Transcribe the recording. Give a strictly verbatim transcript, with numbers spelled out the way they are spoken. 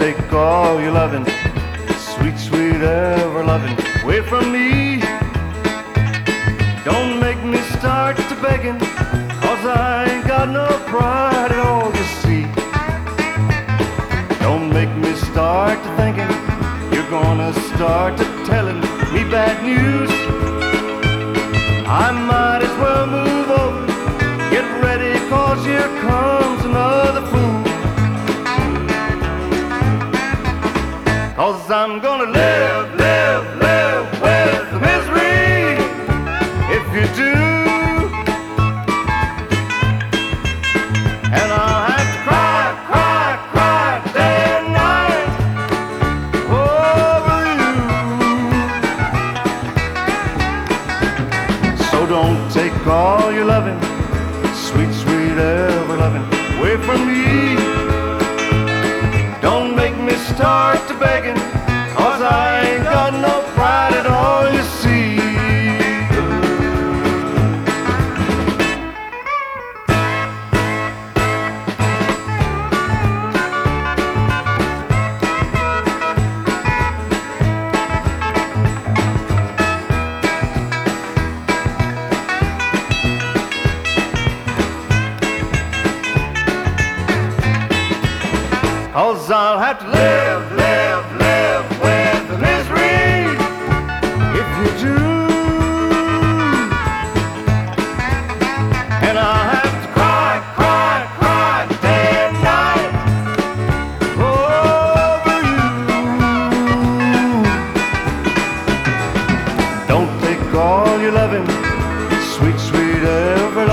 take all your loving, sweet, sweet ever loving, away from me. Don't make me start to begging, cause I ain't got no pride at all, you see. Don't make me start to thinking you're gonna start to telling me bad news. I might as well move over, get ready, cause here comes another fool. Cause I'm gonna live, live, live with the misery if you do. And I'll have to cry, cry, cry day and night over you. So don't take all your loving, sweet, sweet ever loving, away from me. Don't make me start to begging, cause I ain't got no pride at all, you see. Cause I'll have to live, live, live with the misery if you do. And I'll have to cry, cry, cry day and night over you. Don't take all your loving, sweet, sweet ever loving,